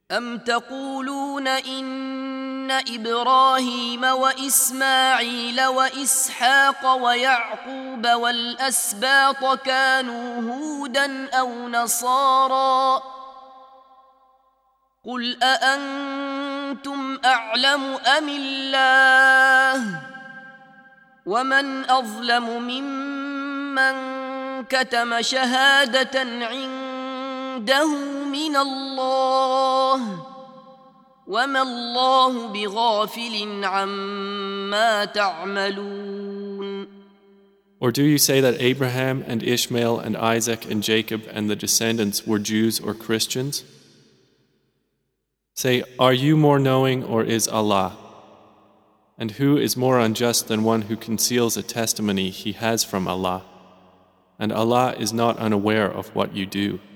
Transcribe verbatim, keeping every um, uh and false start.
أم تقولون إن إبراهيم وإسماعيل وإسحاق ويعقوب والأسباط كانوا هودا أو نصارى قل أأنتم أعلم أم الله ومن أظلم ممن كتم شهادة عنده من الله وما الله بغافل عما تعملون. Or do you say that Abraham and Ishmael and Isaac and Jacob and the descendants were Jews or Christians? Say, are you more knowing or is Allah? And who is more unjust than one who conceals a testimony he has from Allah? And Allah is not unaware of what you do.